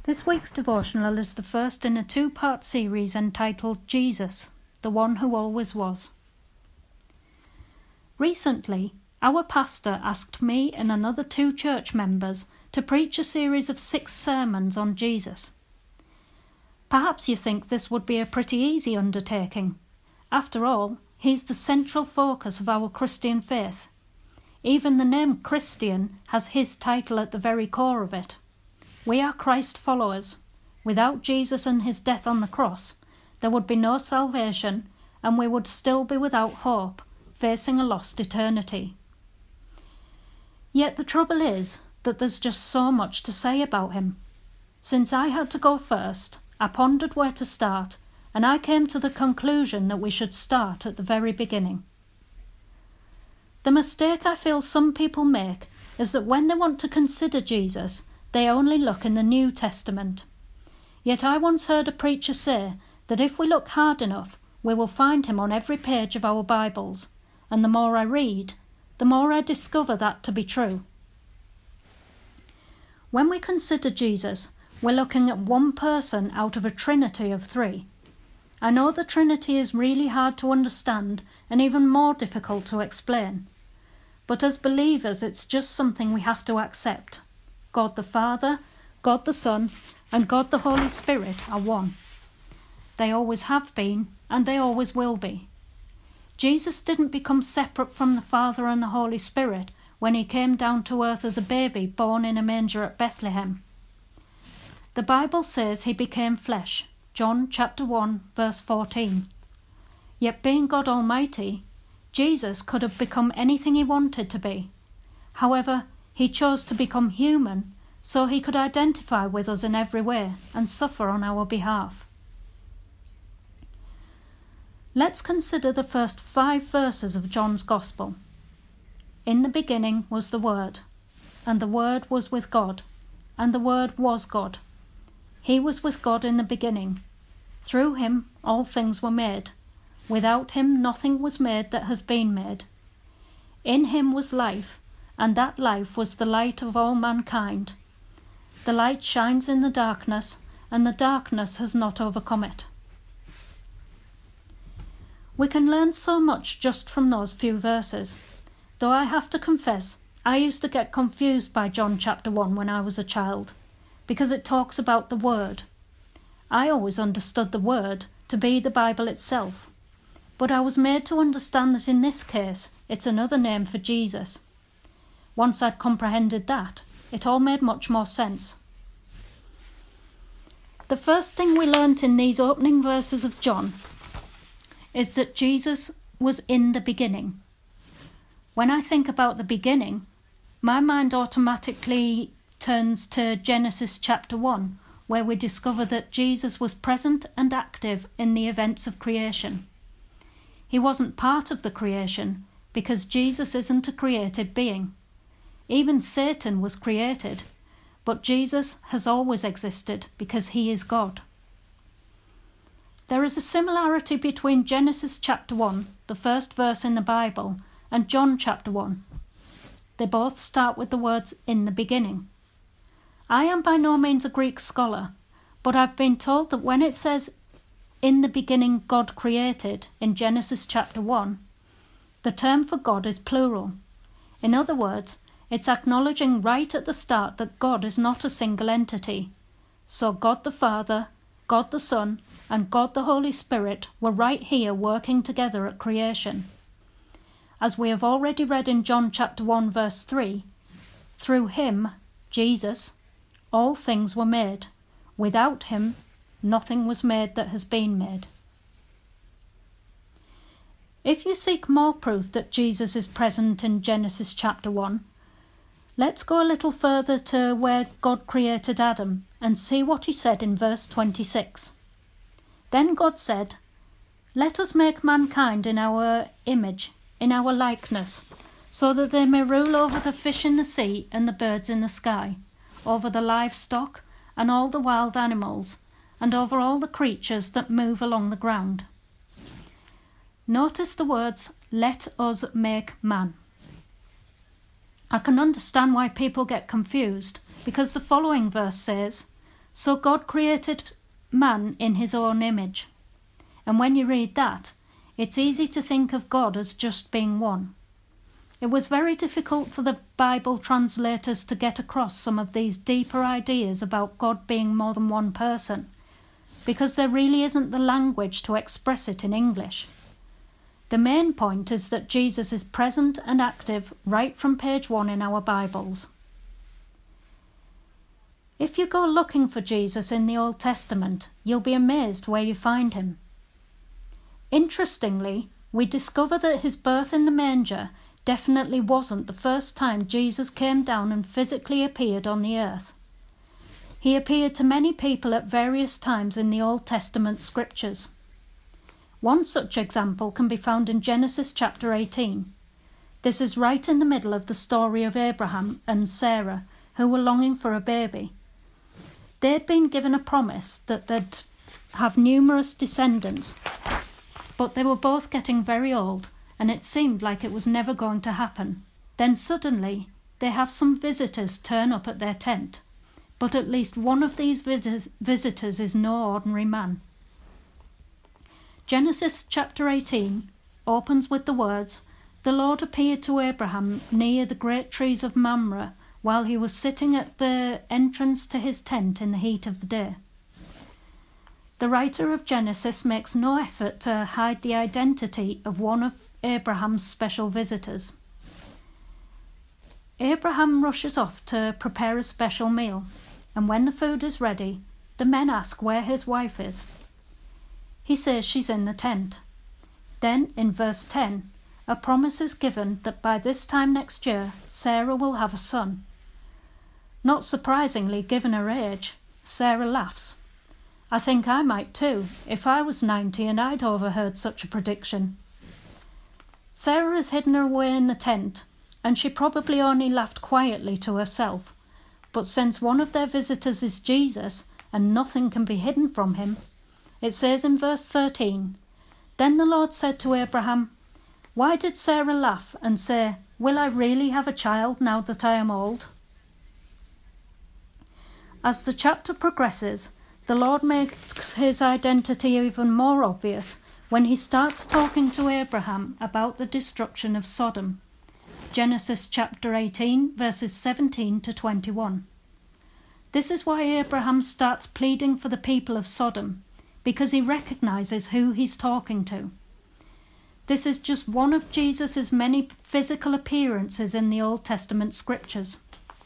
This week's devotional is the first in a two-part series entitled Jesus, the One Who Always Was. Recently, our pastor asked me and another 2 church members to preach a series of 6 sermons on Jesus. Perhaps you think this would be a pretty easy undertaking. After all, he's the central focus of our Christian faith. Even the name Christian has his title at the very core of it. We are Christ followers. Without Jesus and his death on the cross, there would be no salvation, and we would still be without hope, facing a lost eternity. Yet the trouble is that there's just so much to say about him. Since I had to go first, I pondered where to start, and I came to the conclusion that we should start at the very beginning. The mistake I feel some people make is that when they want to consider Jesus, they only look in the New Testament. Yet I once heard a preacher say that if we look hard enough, we will find him on every page of our Bibles, and the more I read, the more I discover that to be true. When we consider Jesus, we're looking at one person out of a trinity of 3. I know the Trinity is really hard to understand and even more difficult to explain. But as believers, it's just something we have to accept. God the Father, God the Son, and God the Holy Spirit are one. They always have been, and they always will be. Jesus didn't become separate from the Father and the Holy Spirit when he came down to earth as a baby born in a manger at Bethlehem. The Bible says he became flesh, John chapter 1, verse 14. Yet being God Almighty, Jesus could have become anything he wanted to be. However, he chose to become human so he could identify with us in every way and suffer on our behalf. Let's consider the first 5 verses of John's Gospel. In the beginning was the Word, and the Word was with God, and the Word was God. He was with God in the beginning. Through him all things were made. Without him nothing was made that has been made. In him was life, and that life was the light of all mankind. The light shines in the darkness, and the darkness has not overcome it. We can learn so much just from those few verses, though I have to confess I used to get confused by John chapter 1 when I was a child, because it talks about the Word. I always understood the Word to be the Bible itself, but I was made to understand that in this case it's another name for Jesus. Once I'd comprehended that, it all made much more sense. The first thing we learnt in these opening verses of John is that Jesus was in the beginning. When I think about the beginning, my mind automatically turns to Genesis chapter 1, where we discover that Jesus was present and active in the events of creation. He wasn't part of the creation because Jesus isn't a created being. Even Satan was created, but Jesus has always existed because he is God. There is a similarity between Genesis chapter 1, the first verse in the Bible, and John chapter 1. They both start with the words "in the beginning." I am by no means a Greek scholar, but I've been told that when it says "in the beginning God created" in Genesis chapter 1, the term for God is plural. In other words, it's acknowledging right at the start that God is not a single entity. So God the Father, God the Son, and God the Holy Spirit were right here working together at creation. As we have already read in John chapter 1 verse 3, through him, Jesus, all things were made. Without him, nothing was made that has been made. If you seek more proof that Jesus is present in Genesis chapter 1, let's go a little further to where God created Adam and see what he said in verse 26. Then God said, "Let us make mankind in our image, in our likeness, so that they may rule over the fish in the sea and the birds in the sky, over the livestock and all the wild animals, and over all the creatures that move along the ground." Notice the words, "let us make man." I can understand why people get confused, because the following verse says, So God created man in his own image. And when you read that, it's easy to think of God as just being one. It was very difficult for the Bible translators to get across some of these deeper ideas about God being more than one person, because there really isn't the language to express it in English. The main point is that Jesus is present and active right from page 1 in our Bibles. If you go looking for Jesus in the Old Testament, you'll be amazed where you find him. Interestingly, we discover that his birth in the manger definitely wasn't the first time Jesus came down and physically appeared on the earth. He appeared to many people at various times in the Old Testament scriptures. One such example can be found in Genesis chapter 18. This is right in the middle of the story of Abraham and Sarah, who were longing for a baby. They'd been given a promise that they'd have numerous descendants, but they were both getting very old, and it seemed like it was never going to happen. Then suddenly, they have some visitors turn up at their tent, but at least one of these visitors is no ordinary man. Genesis chapter 18 opens with the words, "The Lord appeared to Abraham near the great trees of Mamre, while he was sitting at the entrance to his tent in the heat of the day." The writer of Genesis makes no effort to hide the identity of one of Abraham's special visitors. Abraham rushes off to prepare a special meal, and when the food is ready, the men ask where his wife is. He says she's in the tent. Then, in verse 10, a promise is given that by this time next year, Sarah will have a son. Not surprisingly, given her age, Sarah laughs. I think I might too, if I was 90 and I'd overheard such a prediction. Sarah has hidden her away in the tent, and she probably only laughed quietly to herself. But since one of their visitors is Jesus, and nothing can be hidden from him, it says in verse 13, "Then the Lord said to Abraham, 'Why did Sarah laugh and say, "Will I really have a child now that I am old?'" As the chapter progresses, the Lord makes his identity even more obvious when he starts talking to Abraham about the destruction of Sodom. Genesis chapter 18, verses 17 to 21. This is why Abraham starts pleading for the people of Sodom, because he recognizes who he's talking to. This is just one of Jesus' many physical appearances in the Old Testament scriptures.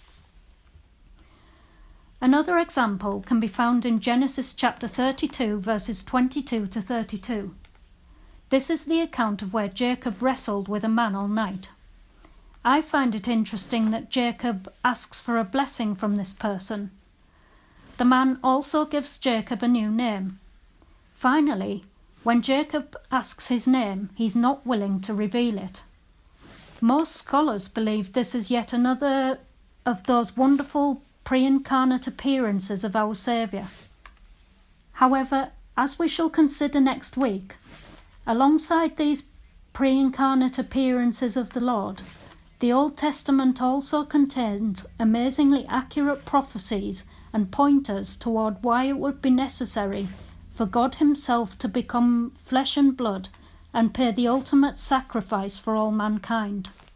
Another example can be found in Genesis chapter 32, verses 22 to 32. This is the account of where Jacob wrestled with a man all night. I find it interesting that Jacob asks for a blessing from this person. The man also gives Jacob a new name. Finally, when Jacob asks his name, he's not willing to reveal it. Most scholars believe this is yet another of those wonderful pre-incarnate appearances of our Saviour. However, as we shall consider next week, alongside these pre-incarnate appearances of the Lord, the Old Testament also contains amazingly accurate prophecies and pointers toward why it would be necessary for God himself to become flesh and blood and pay the ultimate sacrifice for all mankind.